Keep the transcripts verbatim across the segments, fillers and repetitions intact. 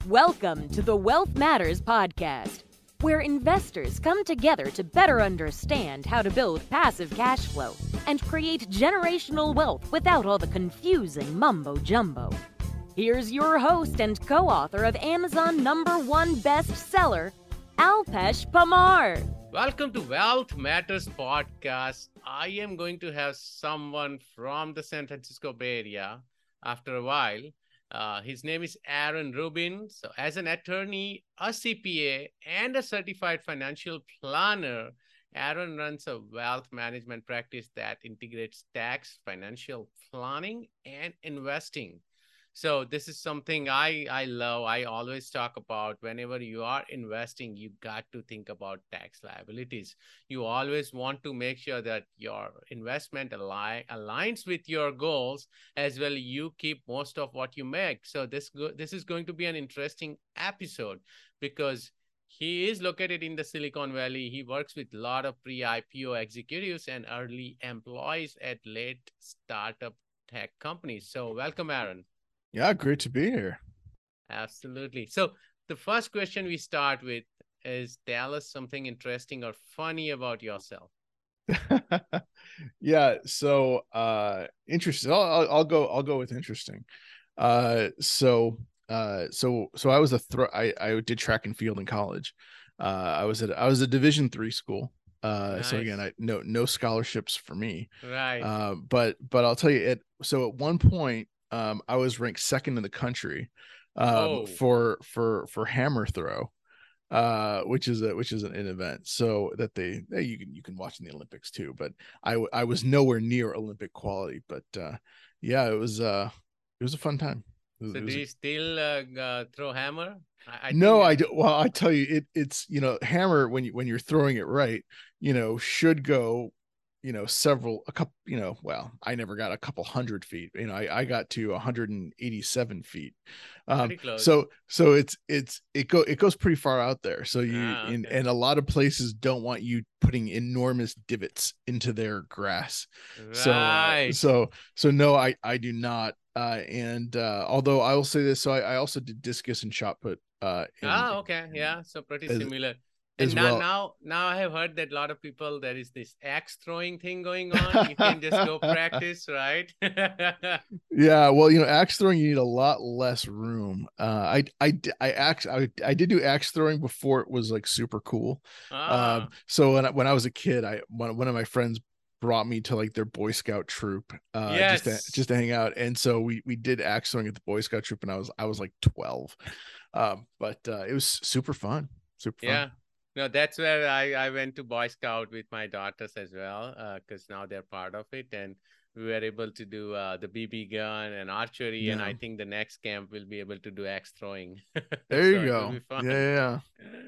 Welcome to the Wealth Matters podcast, where investors come together to better understand how to build passive cash flow and create generational wealth without all the confusing mumbo jumbo. Here's your host and co-author of Amazon number one bestseller, Alpesh Pamar. Welcome to Wealth Matters podcast. I am going to have someone from the San Francisco Bay Area after a while. Uh, his name is Aaron Rubin. So as an attorney, a C P A, and a certified financial planner, Aaron runs a wealth management practice that integrates tax, financial planning, and investing. So this is something I, I love. I always talk about whenever you are investing, you got to think about tax liabilities. You always want to make sure that your investment align, aligns with your goals, as well you keep most of what you make. So this, go, this is going to be an interesting episode because he is located in the Silicon Valley. He works with a lot of pre-I P O executives and early employees at late startup tech companies. So welcome, Aaron. Yeah, great to be here. Absolutely. So the first question we start with is, tell us something interesting or funny about yourself. Yeah, so uh interesting. I'll, I'll, I'll go I'll go with interesting. Uh so uh so so I was a throw I I did track and field in college. Uh I was at I was a Division three school. Uh Nice. So again, I no no scholarships for me. Right. Uh but but I'll tell you it so at one point Um, I was ranked second in the country um, Oh. for for for hammer throw, uh, which is a which is an, an event. So that they, they you can you can watch in the Olympics too. But I I was nowhere near Olympic quality. But uh, yeah, it was uh it was a fun time. It was, So it do was you a, still uh, uh, throw hammer? I, I no, I think, do. Well, I tell you, it it's you know hammer when you when you're throwing it right, you know should go. you know, several, a couple, you know, well, I never got a couple hundred feet, you know, I, I got to one hundred eighty-seven feet. Um, Pretty close. so, so it's, it's, it go, it goes pretty far out there. So you, Ah, in, okay. and a lot of places don't want you putting enormous divots into their grass. So, uh, Right. so, so no, I, I do not. Uh, and, uh, although I will say this, so I, I also did discus and shot put, uh, in, Ah, okay. in- Yeah. So pretty as- similar. And as now, well. now, now I have heard that a lot of people, there is this axe throwing thing going on. You can just go practice, right? Yeah, well, you know, axe throwing, you need a lot less room. Uh, I, I, I axe, I, I did do axe throwing before it was like super cool. Ah, Um, so when I, when I was a kid, I one one of my friends brought me to like their Boy Scout troop, uh, just to, yes. just to hang out, and so we we did axe throwing at the Boy Scout troop, and I was I was like twelve, um, but uh, it was super fun, super fun. Yeah. No, that's where I, I went to Boy Scout with my daughters as well, because uh, now they're part of it. And we were able to do uh, the B B gun and archery. Yeah. And I think the next camp will be able to do axe throwing. There So you it will go. be fun. Yeah, yeah,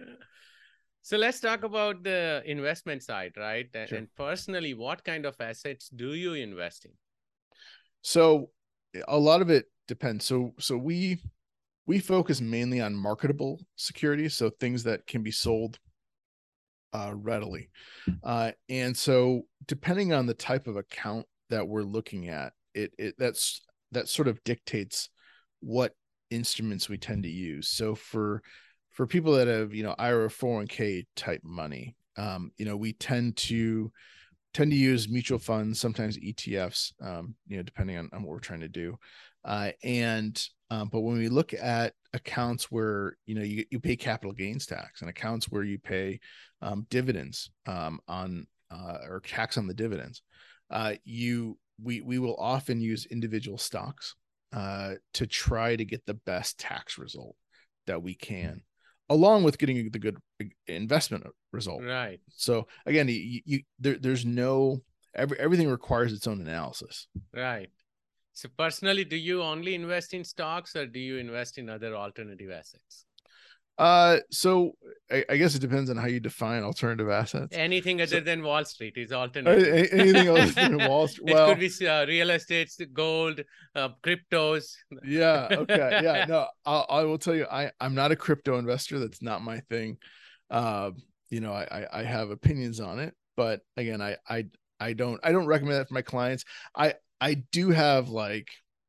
So let's talk about the investment side, right? And, Sure. and personally, what kind of assets do you invest in? So a lot of it depends. So so we we focus mainly on marketable securities, so things that can be sold uh, readily. Uh, and so depending on the type of account that we're looking at, it it that's that sort of dictates what instruments we tend to use. So for for people that have, you know, I R A four oh one k type money, um, you know, we tend to tend to use mutual funds, sometimes E T Fs, um, you know, depending on, on what we're trying to do. Uh, and um, but when we look at accounts where, you know, you, you pay capital gains tax and accounts where you pay um, dividends um, on uh, or tax on the dividends, uh, you we we will often use individual stocks uh, to try to get the best tax result that we can, along with getting the good investment result. Right. So again, you, you there, there's no every everything requires its own analysis. Right. So personally, do you only invest in stocks or do you invest in other alternative assets? Uh, so I, I guess it depends on how you define alternative assets. Anything other So- than Wall Street is A- alternative. a- anything other than Wall Street. It Well, could be uh, real estate, gold, uh, cryptos. yeah, okay, yeah, no, I'll, I will tell you, I I'm not a crypto investor. That's not my thing. Uh, you know, I, I I have opinions on it, but again, I I I don't I don't recommend that for my clients. I I do have like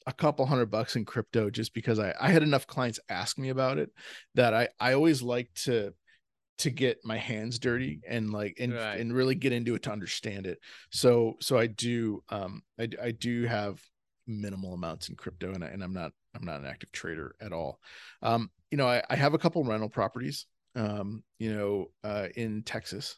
a couple hundred bucks in crypto just because I, I had enough clients ask me about it that I, I always like to to get my hands dirty and like and Right. and really get into it to understand it. So so I do um I, I do have minimal amounts in crypto, and, I, and I'm not I'm not an active trader at all. Um, you know, I, I have a couple rental properties, um, you know, uh, in Texas,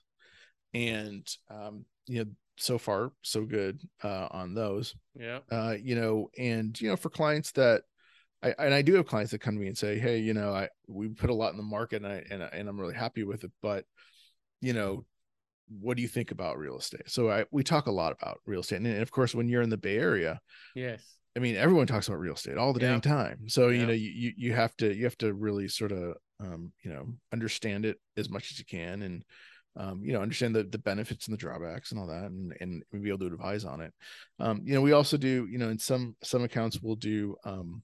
and um, you know, so far so good uh, on those. Yeah. Uh, you know, and you know, for clients that I and I do have clients that come to me and say, hey, you know, I we put a lot in the market, and I and, I, and I'm really happy with it, but you know, what do you think about real estate? So I we talk a lot about real estate, and, and of course, when you're in the Bay Area, Yes. I mean, everyone talks about real estate all the dang Yep. time. So you Yep. know, you you have to you have to really sort of um, you know, understand it as much as you can, and um, you know, understand the the benefits and the drawbacks and all that, and and be able to advise on it. Um, you know, we also do, you know, in some some accounts we'll do um,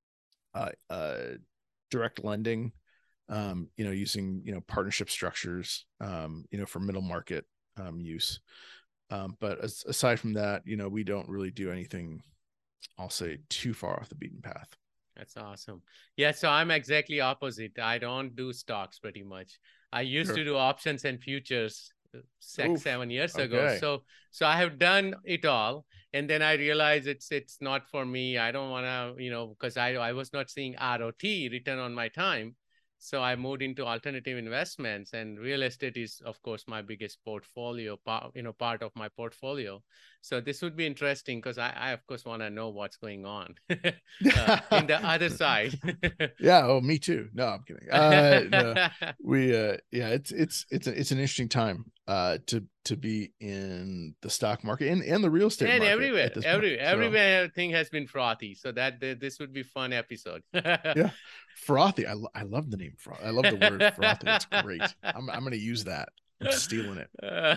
uh, uh, direct lending, um, you know, using you know partnership structures, um, you know, for middle market um, use. Um, but as, aside from that, you know, we don't really do anything, I'll say, too far off the beaten path. That's awesome. Yeah, so I'm exactly opposite. I don't do stocks pretty much. I used Sure. to do options and futures uh, six, Oof, seven years okay. ago. So, so I have done it all, and then I realized it's it's not for me. I don't want to, you know, because I I was not seeing R O T, return on my time. So I moved into alternative investments, and real estate is, of course, my biggest portfolio, part, you know, part of my portfolio. So this would be interesting because I, I, of course, want to know what's going on uh, in the other side. Yeah. Oh, me too. No, I'm kidding. Uh, no, we, uh, yeah, it's, it's, it's, a, it's an interesting time, uh, to, to be in the stock market and, and the real estate and market everywhere, at this every, point. So, everywhere, everything has been frothy. So that this would be fun episode. yeah. Frothy. I, I love the name frothy. I love the word frothy. It's great. I'm, I'm going to use that. I'm stealing it. Uh,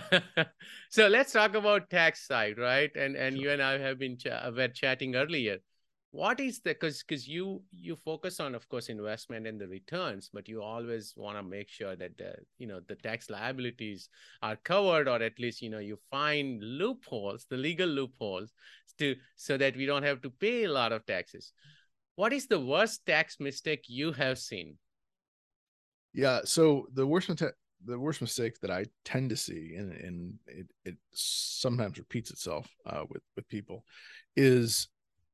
so let's talk about tax side, right? And and Sure. you and I have been ch- were chatting earlier. What is the, because because you you focus on, of course, investment and the returns, but you always want to make sure that the you know the tax liabilities are covered, or at least you know you find loopholes, the legal loopholes, to so that we don't have to pay a lot of taxes. What is the worst tax mistake you have seen? Yeah. So the worst mistake, the worst mistake that I tend to see, and, and it, it sometimes repeats itself uh, with, with people, is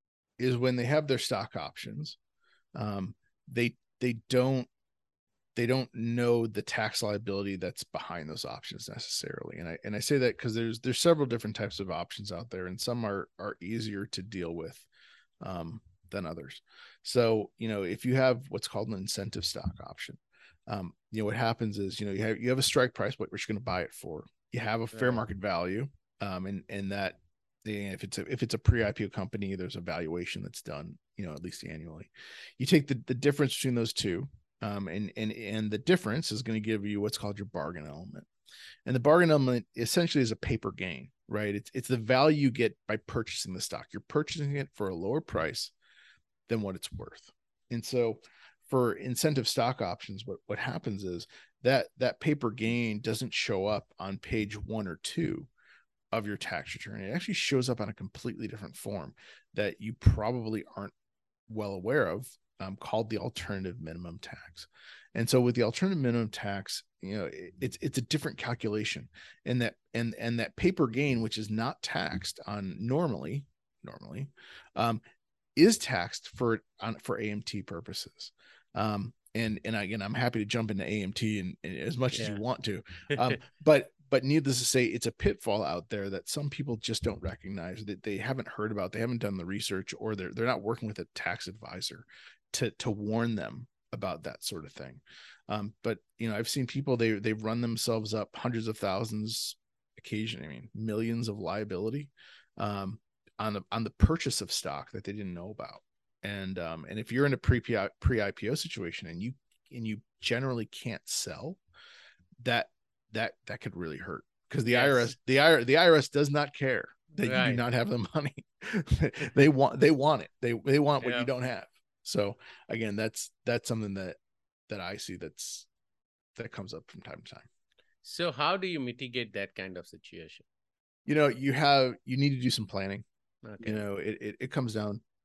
is when they have their stock options, um, they they don't they don't know the tax liability that's behind those options necessarily. And I and I say that because there's there's several different types of options out there, and some are are easier to deal with um, than others. So you know, if you have what's called an incentive stock option, um, you know what happens is you know you have you have a strike price, what you're going to buy it for. You have a fair Right. market value, um, and and that if it's a if it's a pre-I P O company, there's a valuation that's done, you know, at least annually. You take the, the difference between those two, um, and and and the difference is going to give you what's called your bargain element. And the bargain element essentially is a paper gain, right? It's it's the value you get by purchasing the stock. You're purchasing it for a lower price than what it's worth. And so for incentive stock options, what what happens is that that paper gain doesn't show up on page one or two of your tax return. It actually shows up on a completely different form that you probably aren't well aware of, um, called the alternative minimum tax. And so with the alternative minimum tax, you know, it, it's it's a different calculation, and that and and that paper gain, which is not taxed on normally normally, um, is taxed for on for A M T purposes. Um, and and again, I'm happy to jump into A M T and, and as much yeah. as you want to, um, but but needless to say, it's a pitfall out there that some people just don't recognize, that they haven't heard about, they haven't done the research, or they're they're not working with a tax advisor to to warn them about that sort of thing. Um, but you know, I've seen people, they they've run themselves up hundreds of thousands, occasionally, I mean, millions of liability um, on the on the purchase of stock that they didn't know about. And um, and if you're in a pre pre I P O situation and you and you generally can't sell, that that that could really hurt, because the yes. I R S the I R S the I R S does not care that right. you do not have the money. they want they want it. They they want what yeah. you don't have. So again, that's that's something that that I see that's that comes up from time to time. So how do you mitigate that kind of situation? You know, you have you need to do some planning. Okay. You know, it, it it comes down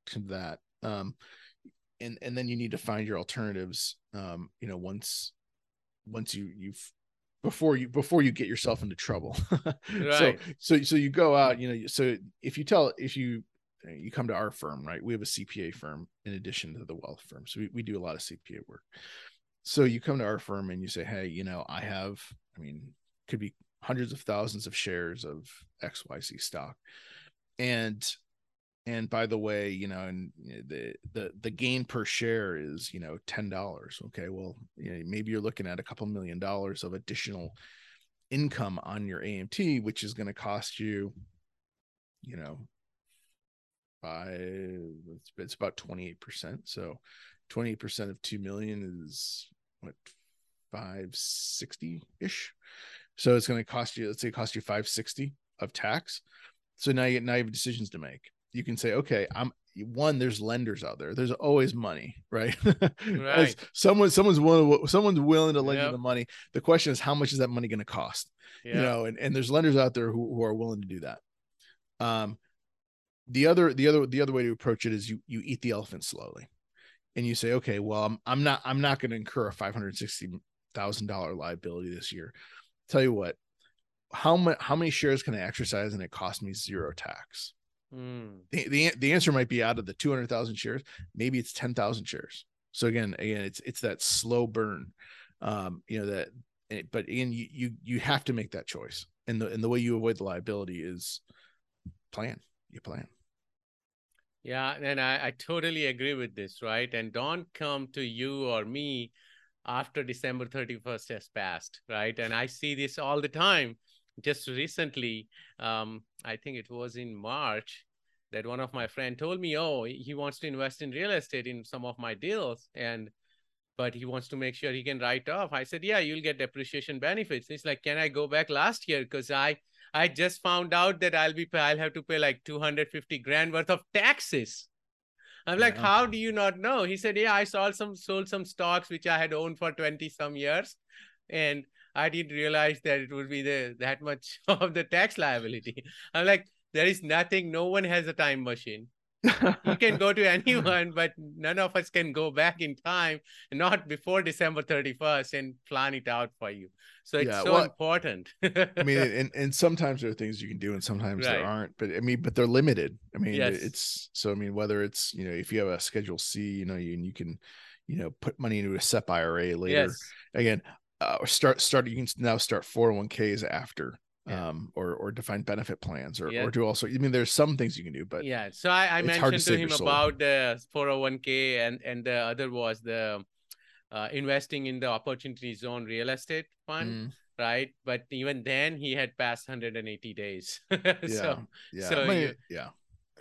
to that. Um, and and then you need to find your alternatives. Um, you know, once once you you've before you before you get yourself into trouble. so Right. so so you go out. You know, so if you tell if you you come to our firm, right? We have a C P A firm in addition to the wealth firm, so we, we do a lot of C P A work. So you come to our firm and you say, hey, you know, I have, I mean, could be hundreds of thousands of shares of X Y Z stock. And, and by the way, you know, and the, the, the gain per share is, you know, ten dollars. Okay. Well, you know, maybe you're looking at a couple million dollars of additional income on your A M T, which is going to cost you, you know, by it's, it's about twenty-eight percent. So twenty-eight percent of two million is what, five sixty ish. So it's going to cost you, let's say it costs you five sixty of tax. So now you, now you have decisions to make. You can say, okay, I'm one, there's lenders out there. There's always money, right? Right. As someone, someone's willing, someone's willing to lend Yep. you the money. The question is, how much is that money going to cost? Yeah. You know, and, and there's lenders out there who, who are willing to do that. Um, the other, the other, the other way to approach it is you, you eat the elephant slowly. And you say, okay, well, I'm, I'm not, I'm not going to incur a five hundred sixty thousand dollars liability this year. Tell you what, how much, how many shares can I exercise and it cost me zero tax? Mm. The, the, the answer might be out of the two hundred thousand shares, maybe it's ten thousand shares. So again, again, it's, it's that slow burn, um, you know, that, but again, you, you, you have to make that choice. And the, and the way you avoid the liability is plan, you plan. Yeah, and I, I totally agree with this, right? And don't come to you or me after December thirty-first has passed, right? And I see this all the time. Just recently, um, I think it was in March, that one of my friends told me, oh, he wants to invest in real estate in some of my deals, and but he wants to make sure he can write off. I said, yeah, you'll get depreciation benefits. It's like, can I go back last year? Because I I just found out that I'll be I'll have to pay like two hundred fifty grand worth of taxes. I'm like, Yeah. how do you not know? He said, yeah, I sold some sold some stocks which I had owned for twenty some years, and I didn't realize that it would be the that much of the tax liability. I'm like, there is nothing. No one has a time machine. You can go to anyone, but none of us can go back in time, not before December thirty-first, and plan it out for you. So it's Yeah, so well, important. I mean, and, and sometimes there are things you can do and sometimes Right. there aren't, but I mean, but they're limited. I mean, Yes. it's, so, I mean, whether it's, you know, if you have a Schedule C, you know, you, and you can, you know, put money into a S E P I R A later, Yes. again, uh, or start, start, you can now start four oh one Ks after, Yeah. um, or, or defined benefit plans, or, Yeah. or do also, I mean, there's some things you can do, but Yeah. So I, I it's hard to mentioned to, save him your soul. about the four oh one K, and, and the other was the uh, investing in the opportunity zone real estate fund. Mm, Right. But even then he had passed one hundred eighty days. yeah. so, Yeah. so I mean, you, yeah.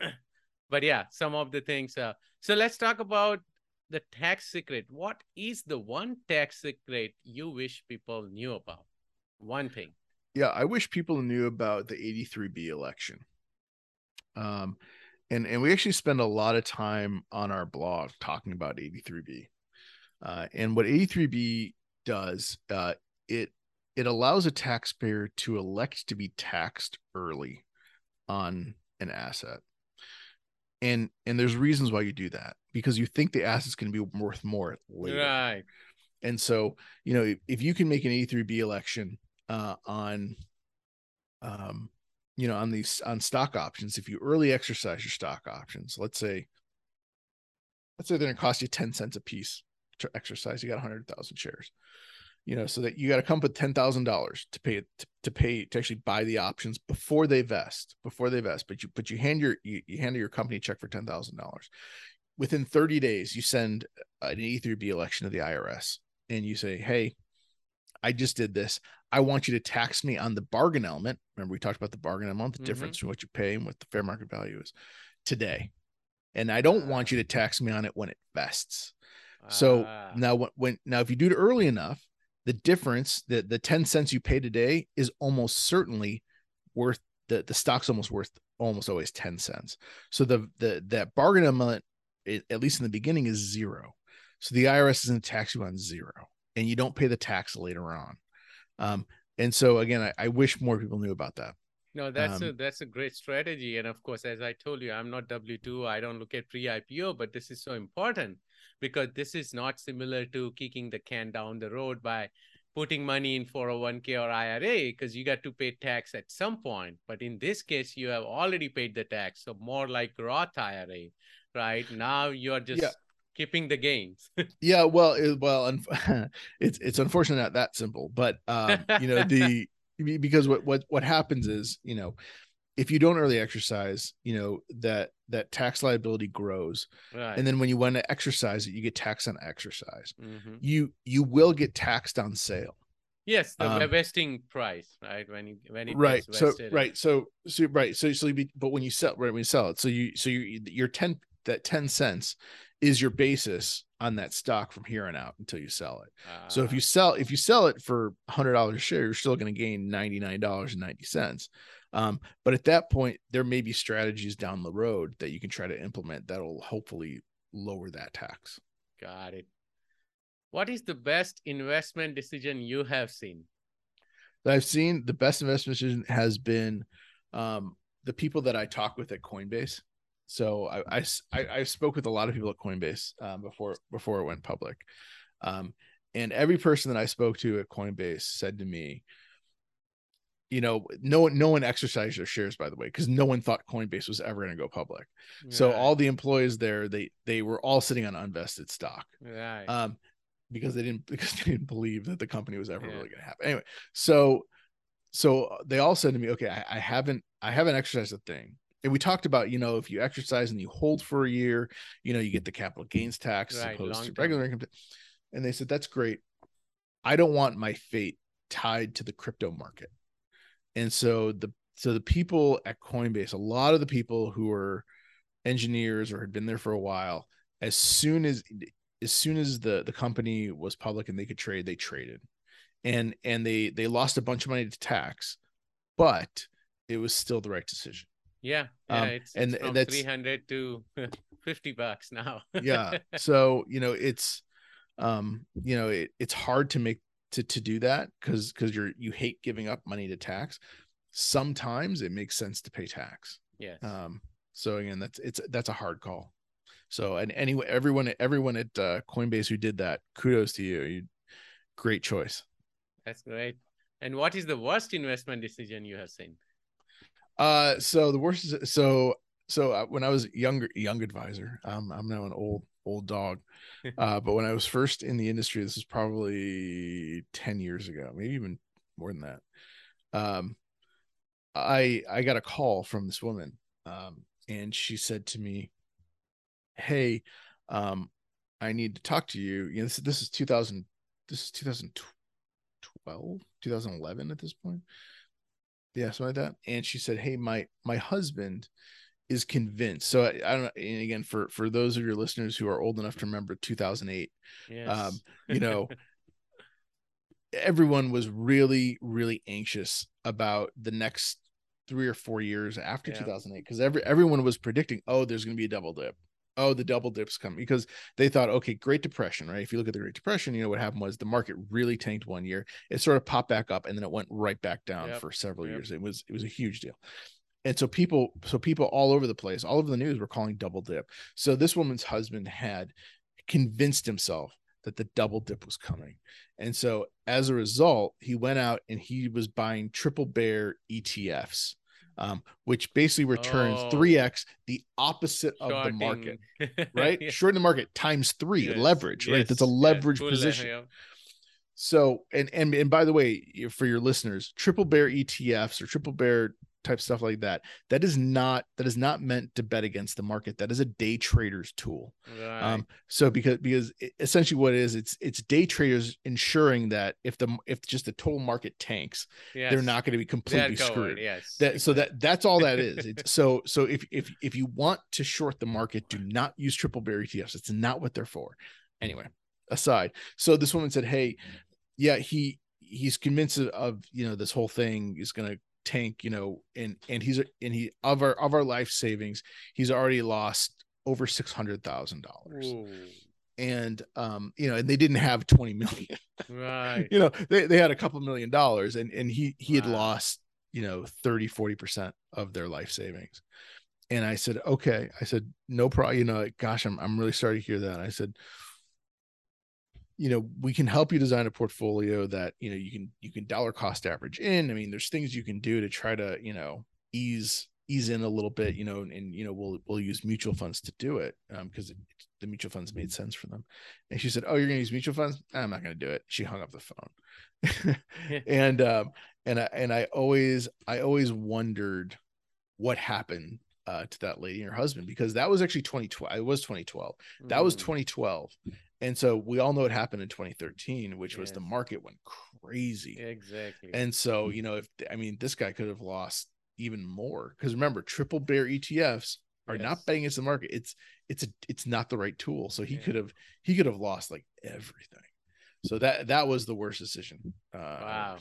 but yeah, some of the things. Uh, so let's talk about the tax secret. What is the one tax secret you wish people knew about? One thing. Yeah. I wish people knew about the eighty-three B election. Um, and, and we actually spend a lot of time on our blog talking about eighty-three B. Uh, and what eighty-three B does, uh, it, it allows a taxpayer to elect to be taxed early on an asset. And, and there's reasons why you do that, because you think the asset's going to be worth more later. Right. And so, you know, if, if you can make an eighty-three B election, uh, on, um, you know, on these, on stock options, if you early exercise your stock options, let's say, let's say they're going to cost you ten cents a piece to exercise, you got one hundred thousand shares, you know, so that you got to come up with ten thousand dollars to pay to, to pay to actually buy the options before they vest, before they vest. But you, but you hand your, you, you hand your company a check for ten thousand dollars. Within thirty days, you send an eighty-three B election to the I R S and you say, hey, I just did this. I want you to tax me on the bargain element. Remember, we talked about the bargain element, the mm-hmm. difference between what you pay and what the fair market value is today. And I don't uh, want you to tax me on it when it vests. So uh, now when, when, now, if you do it early enough, the difference, the, the ten cents you pay today is almost certainly worth the, the stock's almost worth almost always ten cents. So the, the, that bargain element, it, at least in the beginning, is zero. So the I R S isn't tax you on zero, and you don't pay the tax later on. Um, and so again, I, I wish more people knew about that. No, that's a Um, that's a great strategy. And of course, as I told you, I'm not W two. I don't look at pre-I P O, but this is so important because this is not similar to kicking the can down the road by putting money in four oh one k or I R A because you got to pay tax at some point. But in this case, you have already paid the tax. So more like Roth I R A, right? Now you're just yeah. keeping the gains. Yeah, well, it, well, un- it's it's unfortunately not that simple, but um, you know, the because what what what happens is, you know, if you don't early exercise, you know, that that tax liability grows. Right. And then when you want to exercise it, you get taxed on exercise. Mm-hmm. You you will get taxed on sale. Yes, the Um, vesting price, right? When you when it right. gets So vested. right. So so right. So so you be, but when you sell right when you sell it, so you so you your ten that ten cents is your basis on that stock from here on out until you sell it. Uh, so if you sell if you sell it for a hundred dollars a share, you're still going to gain ninety-nine dollars and ninety cents. Um, but at that point, there may be strategies down the road that you can try to implement that'll hopefully lower that tax. Got it. What is the best investment decision you have seen? That I've seen the best investment decision has been um, the people that I talk with at Coinbase. So I, I, I spoke with a lot of people at Coinbase um, before before it went public. Um, and every person that I spoke to at Coinbase said to me, you know, no one, no one exercised their shares, by the way, because no one thought Coinbase was ever going to go public. Right. So all the employees there, they, they were all sitting on unvested stock. Right. Um, because they didn't, because they didn't believe that the company was ever yeah. really going to happen. Anyway, so, so they all said to me, okay, I, I haven't, I haven't exercised a thing. And we talked about, you know, if you exercise and you hold for a year, you know, you get the capital gains tax right, as opposed to term. regular income. And they said, that's great. I don't want my fate tied to the crypto market. And so the so the people at Coinbase, a lot of the people who are engineers or had been there for a while, as soon as as soon as the the company was public and they could trade, they traded, and and they they lost a bunch of money to tax, but it was still the right decision. Yeah, yeah, um, it's, and, it's from and that's three hundred to fifty bucks now. Yeah, so you know it's um you know it, it's hard to make to to do that because because you're you hate giving up money to tax. Sometimes it makes sense to pay tax. Yes. Um so again, that's it's that's a hard call. So and anyway, everyone everyone at uh, Coinbase who did that, kudos to you. You great choice. That's great. And what is the worst investment decision you have seen? Uh so the worst is so so uh, when I was younger young advisor, um I'm now an old old dog. Uh, but when I was first in the industry, this is probably ten years ago, maybe even more than that. Um, I, I got a call from this woman. Um, and she said to me, hey, um, I need to talk to you. You know, this, this is two thousand, this is two thousand twelve, two thousand eleven at this point. Yeah. Something like that. And she said, hey, my, my husband is convinced. So I, I don't know. And again, for, for those of your listeners who are old enough to remember two thousand eight, yes. um, you know, everyone was really, really anxious about the next three or four years after yeah. two thousand eight. Cause every, everyone was predicting, oh, there's going to be a double dip. Oh, the double dip's coming because they thought, okay, Great Depression, right? If you look at the Great Depression, you know, what happened was the market really tanked one year. It sort of popped back up and then it went right back down yep. for several yep. years. It was, it was a huge deal. And so people, so people all over the place, all over the news were calling double dip. So this woman's husband had convinced himself that the double dip was coming. And so as a result, he went out and he was buying triple bear E T Fs, um, which basically returns oh. three X, the opposite Shorting. of the market, right? yeah. Short in the market times three yes. leverage, yes. right? That's a leverage yes. position. Yeah. So, and, and, and by the way, for your listeners, triple bear E T Fs or triple bear type stuff like that, that is not, that is not meant to bet against the market. That is a day trader's tool. Right. Um, so because, because essentially what it is, it's, it's day traders ensuring that if the, if just the total market tanks, yes. they're not going to be completely they're screwed. Going, yes. That, so that, that's all that is. It's, so, so if, if, if you want to short the market, do not use triple bear E T Fs. It's not what they're for. Anyway, aside. So this woman said, hey, yeah, he, he's convinced of, you know, this whole thing is going to tank, you know, and and he's and he of our of our life savings, he's already lost over six hundred thousand dollars. And um, you know, and they didn't have twenty million. Right. You know, they, they had a couple million dollars, and and he he wow. had lost you know, thirty, forty percent of their life savings. And I said, okay. I said, no problem. You know, like, gosh, I'm, I'm really sorry to hear that. I said, you know, we can help you design a portfolio that, you know, you can, you can dollar cost average in. I mean, there's things you can do to try to, you know, ease, ease in a little bit, you know, and, and you know, we'll, we'll use mutual funds to do it. Um, cause it, the mutual funds made sense for them. And she said, oh, you're going to use mutual funds? I'm not going to do it. She hung up the phone. and, um, and I, and I always, I always wondered what happened uh, to that lady and her husband, because that was actually twenty twelve. It was twenty twelve. That was twenty twelve. And so we all know what happened in twenty thirteen, which yes. was the market went crazy. Exactly. And so, you know, if, I mean, this guy could have lost even more, because remember, triple bear E T Fs are yes. not betting against the market. It's, it's a, it's not the right tool. So he yeah. could have, he could have lost like everything. So that, that was the worst decision. Uh, wow.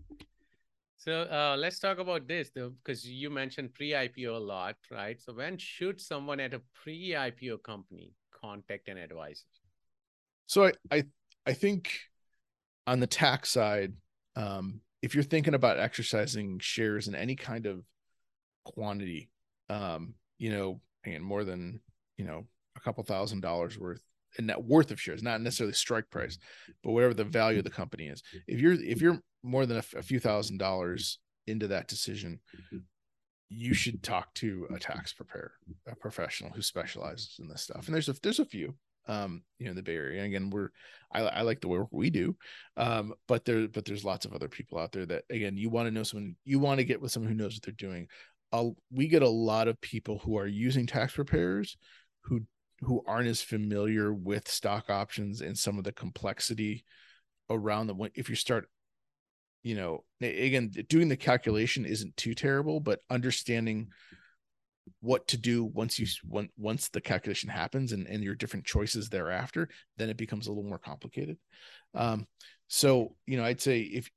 So uh, let's talk about this, though, because you mentioned pre-I P O a lot, right? So when should someone at a pre-I P O company contact an advisor? So I, I, I think on the tax side, um, if you're thinking about exercising shares in any kind of quantity, um, you know, and more than, you know, a couple thousand dollars worth and net worth of shares, not necessarily strike price, but whatever the value of the company is. If you're, if you're more than a, a few thousand dollars into that decision, you should talk to a tax preparer, a professional who specializes in this stuff. And there's a, there's a few, um, you know, in the Bay Area. And again, we're, I, I like the work we do. Um, but there, but there's lots of other people out there that, again, you want to know someone, you want to get with someone who knows what they're doing. I'll, we get a lot of people who are using tax preparers who, who aren't as familiar with stock options and some of the complexity around them. If you start, you know, again, doing the calculation isn't too terrible, but understanding what to do once you, once, once the calculation happens and, and your different choices thereafter, then it becomes a little more complicated. Um, so, you know, I'd say if,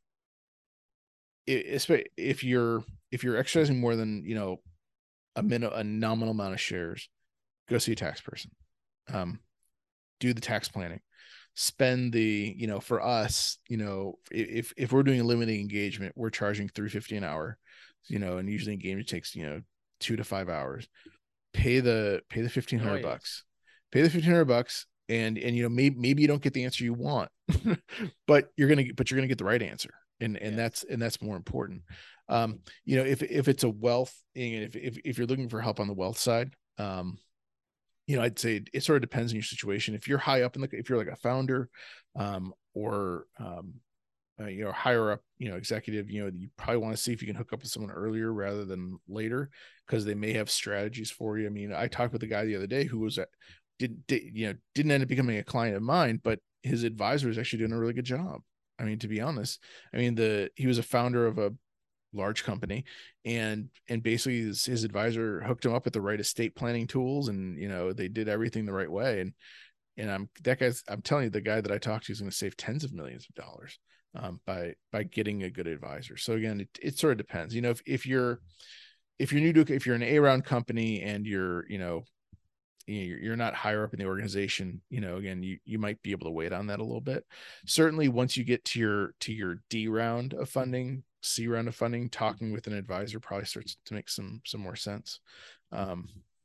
if, if you're, if you're exercising more than, you know, a minute, a nominal amount of shares, go see a tax person, um, do the tax planning, spend the, you know, for us, you know, if, if we're doing a limiting engagement, we're charging three fifty an hour, you know, and usually engagement takes, you know, two to five hours, pay the, pay the fifteen hundred oh, yes. bucks, pay the fifteen hundred bucks. And, and, you know, maybe, maybe you don't get the answer you want, but you're going to, but you're going to get the right answer. And, and yes. that's, and that's more important. Um, you know, if, if it's a wealth, and if, if, if you're looking for help on the wealth side, um, you know, I'd say it sort of depends on your situation. If you're high up in the, if you're like a founder, um, or, um, uh, you know, higher up, you know, executive, you know, you probably want to see if you can hook up with someone earlier rather than later, because they may have strategies for you. I mean, I talked with a guy the other day who was at, did, did, you know, didn't end up becoming a client of mine, but his advisor is actually doing a really good job. I mean, to be honest, I mean, the, he was a founder of a large company, and and basically his, his advisor hooked him up with the right estate planning tools, and you know, they did everything the right way, and and I'm that guy's I'm telling you, the guy that I talked to is going to save tens of millions of dollars um by by getting a good advisor. So again, it, it sort of depends, you know, if, if you're if you're new to if you're an A round company and you're, you know, you're not higher up in the organization, you know, again, you, you might be able to wait on that a little bit. Certainly once you get to your, to your D round of funding, C round of funding, talking with an advisor probably starts to make some, some more sense. Um,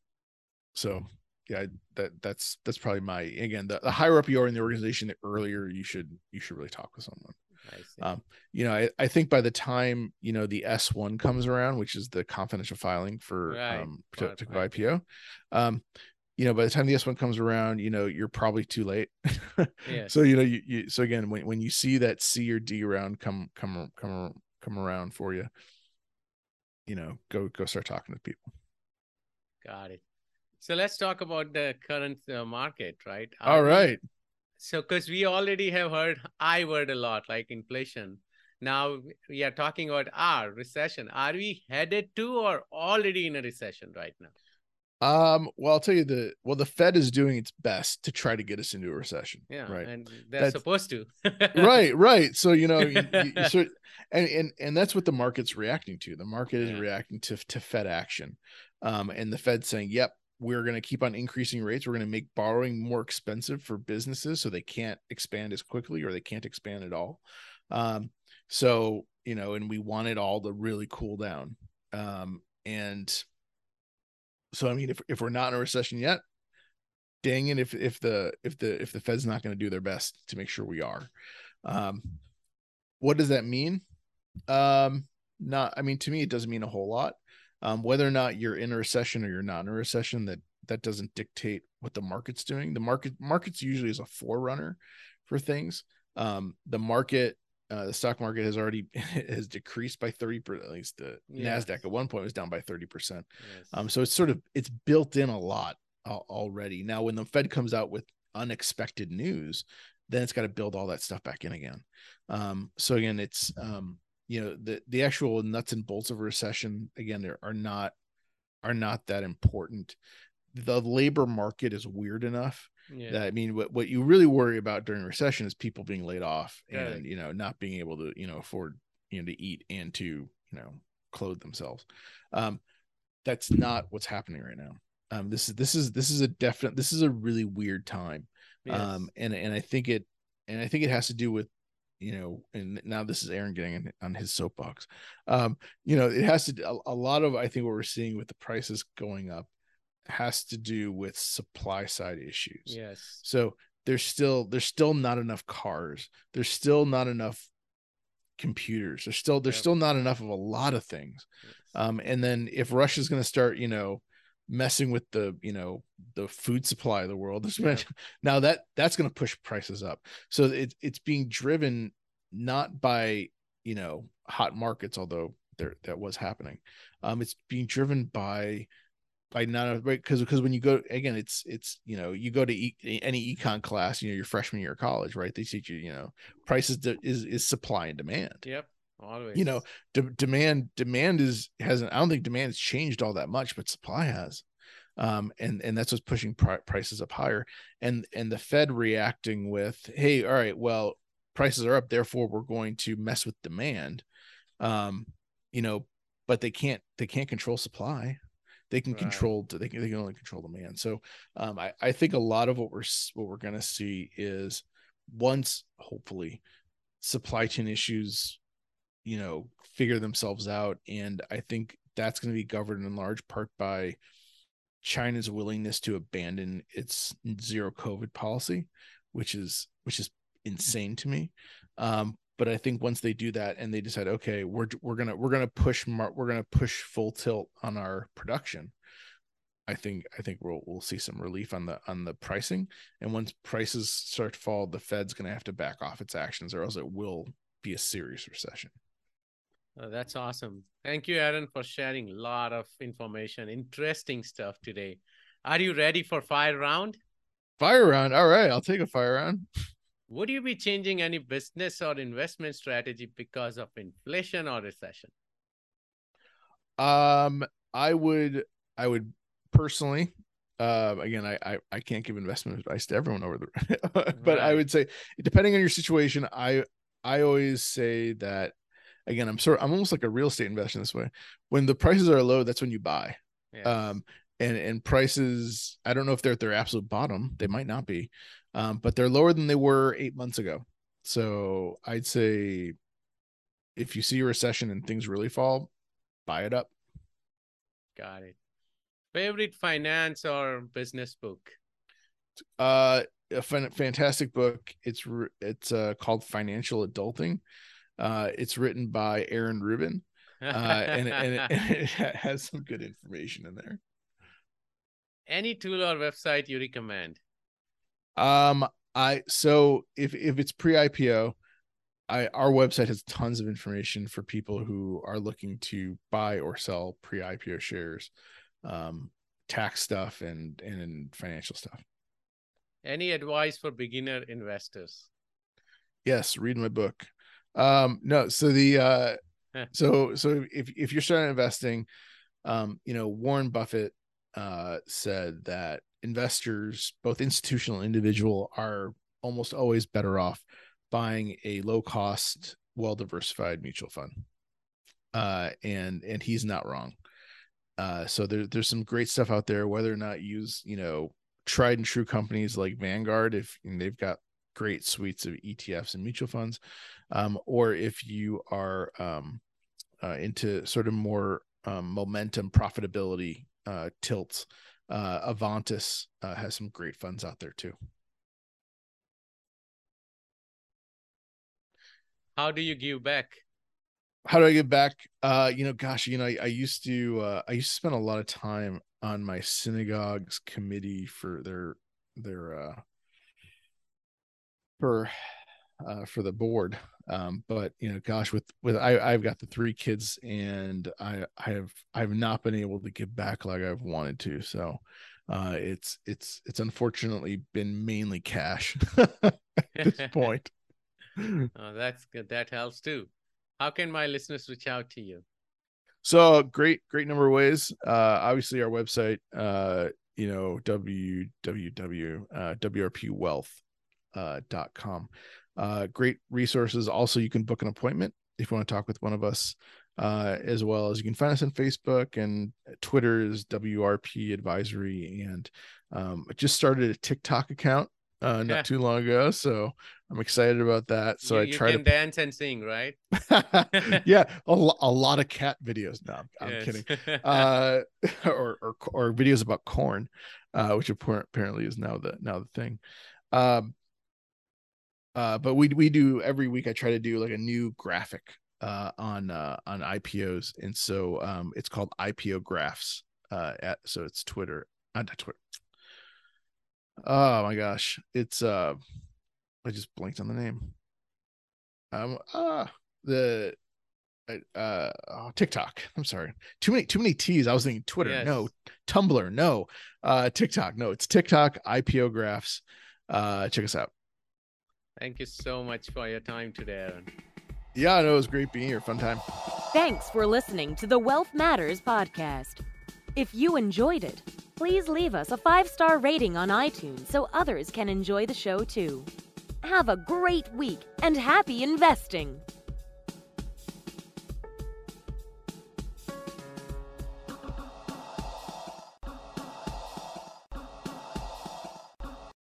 so yeah, that that's, that's probably my, again, the, the higher up you are in the organization, the earlier you should, you should really talk with someone. Um, you know, I, I think by the time, you know, the S one comes around, which is the confidential filing for, right. um, to, to I P O, um, you know, by the time the S one comes around, you know, you're probably too late. Yeah. So, you know, you, you, so again, when, when you see that C or D round come, come, come, come around for you, you know, go, go start talking to people. Got it. So let's talk about the current uh, market, right? Are All right. We, so, cause we already have heard I word a lot, like inflation. Now we are talking about our recession. Are we headed to or already in a recession right now? Um, well, I'll tell you the, well, the Fed is doing its best to try to get us into a recession. Yeah. Right. And they're that's, supposed to. right. Right. So, you know, you, you, you sort, and, and, and that's what the market's reacting to. The market is yeah. reacting to, to Fed action. Um, and the Fed saying, yep, we're going to keep on increasing rates. We're going to make borrowing more expensive for businesses so they can't expand as quickly or they can't expand at all. Um, So, you know, and we want it all to really cool down. Um, and so, I mean, if, if we're not in a recession yet, dang it, if, if the, if the, if the Fed's not going to do their best to make sure we are. Um, what does that mean? Um, not, I mean, to me, it doesn't mean a whole lot. Um, whether or not you're in a recession or you're not in a recession, that, that doesn't dictate what the market's doing. The market market's usually is a forerunner for things. Um, the market, uh, the stock market has already has decreased by thirty percent. At least the yes. NASDAQ at one point was down by thirty percent. Yes. Um, so it's sort of, it's built in a lot uh, already. Now, when the Fed comes out with unexpected news, then it's got to build all that stuff back in again. Um, so again, it's, um, you know, the, the actual nuts and bolts of a recession, again, there are not, are not that important. The labor market is weird enough yeah. that, I mean, what, what you really worry about during recession is people being laid off and, right. you know, not being able to, you know, afford, you know, to eat and to, you know, clothe themselves. Um, that's not what's happening right now. Um, this is, this is, this is a definite, this is a really weird time. Yes. Um, and, and I think it, and I think it has to do with, you know, and now this is Aaron getting on his soapbox. Um, you know, it has to, a, a lot of, I think what we're seeing with the prices going up has to do with supply side issues. Yes. So there's still, there's still not enough cars. There's still not enough computers. There's still, there's yep. still not enough of a lot of things. Yes. Um, and then if Russia's going to start, you know, messing with the, you know, the food supply of the world, yeah. now that that's going to push prices up. So it, it's being driven not by, you know, hot markets, although there that was happening. Um, it's being driven by, by not right. Cause, because when you go, again, it's, it's, you know, you go to e, any econ class, you know, your freshman year of college, right? They teach you, you know, prices de- is, is supply and demand. Yep. Always. You know, de- demand, demand is, hasn't, I don't think demand has changed all that much, but supply has. Um, and, and that's what's pushing pr- prices up higher. And, and the Fed reacting with, hey, all right, well, prices are up, therefore we're going to mess with demand. Um, you know, but they can't, they can't control supply. They can right. control, they can, they can only control demand. So um, I, I think a lot of what we're, what we're going to see is once, hopefully, supply chain issues, you know, figure themselves out. And I think that's going to be governed in large part by China's willingness to abandon its zero COVID policy, which is, which is insane to me. Um, but I think once they do that and they decide, okay, we're, we're going to, we're going to push, we're going to push full tilt on our production. I think, I think we'll, we'll see some relief on the, on the pricing. And once prices start to fall, the Fed's going to have to back off its actions, or else it will be a serious recession. Oh, that's awesome. Thank you, Aaron, for sharing a lot of information, interesting stuff today. Are you ready for fire round? Fire round. All right. I'll take a fire round. Would you be changing any business or investment strategy because of inflation or recession? Um, I would, I would personally, uh, again, I, I, I can't give investment advice to everyone over the, but right. I would say, depending on your situation, I, I always say that, again, I'm sort of, I'm almost like a real estate investor this way. When the prices are low, that's when you buy. Yes. Um, and, and prices, I don't know if they're at their absolute bottom. They might not be, um, but they're lower than they were eight months ago. So I'd say if you see a recession and things really fall, buy it up. Got it. Favorite finance or business book? Uh, a fan- fantastic book. It's, it's uh, called Financial Adulting. Uh, it's written by Aaron Rubin, uh, and, and, it, and it has some good information in there. Any tool or website you recommend? Um, I so if if it's pre-I P O, I our website has tons of information for people who are looking to buy or sell pre-I P O shares, um, tax stuff and and financial stuff. Any advice for beginner investors? Yes, read my book. Um, no, so the, uh, so, so if, if you're starting investing, um, you know, Warren Buffett, uh, said that investors, both institutional and individual, are almost always better off buying a low cost, well-diversified mutual fund. Uh, and, and he's not wrong. Uh, so there, there's some great stuff out there, whether or not you use, you know, tried and true companies like Vanguard, if they've got great suites of E T Fs and mutual funds. Um, or if you are um, uh, into sort of more um, momentum profitability uh, tilts, uh, Avantis uh, has some great funds out there too. How do you give back? How do I give back? Uh, you know, gosh, you know, I, I used to, uh, I used to spend a lot of time on my synagogue's committee for their, their, uh, for, uh, for the board. Um, but you know, gosh, with, with, I, I've got the three kids and I, I have, I've not been able to give back like I've wanted to. So, uh, it's, it's, it's unfortunately been mainly cash at this point. Oh, that's good. That helps too. How can my listeners reach out to you? So great, great number of ways. Uh, obviously our website, uh, you know, w w w dot w r p wealth dot com. Uh, great resources. Also, you can book an appointment if you want to talk with one of us, uh, as well as you can find us on Facebook, and Twitter is W R P Advisory. And um, I just started a TikTok account uh, not yeah. too long ago, so I'm excited about that. So you, I you try can to dance and sing, right? Yeah, a, a lot of cat videos. No, I'm, I'm yes. kidding. Uh, or, or or videos about corn, uh, which apparently is now the now the thing. Um, uh, but we we do every week. I try to do like a new graphic uh, on uh, on I P Os, and so um, it's called I P O Graphs. Uh, at so it's Twitter, not Twitter. Oh my gosh, it's uh, I just blanked on the name. Um, ah, the uh oh, TikTok. I'm sorry. Too many too many T's. I was thinking Twitter. Yes. No. Tumblr. No. Uh TikTok. No, it's TikTok, I P O Graphs. Uh check us out. Thank you so much for your time today, Aaron. Yeah, I know it was great being here. Fun time. Thanks for listening to the Wealth Matters podcast. If you enjoyed it, please leave us a five-star rating on iTunes so others can enjoy the show too. Have a great week and happy investing.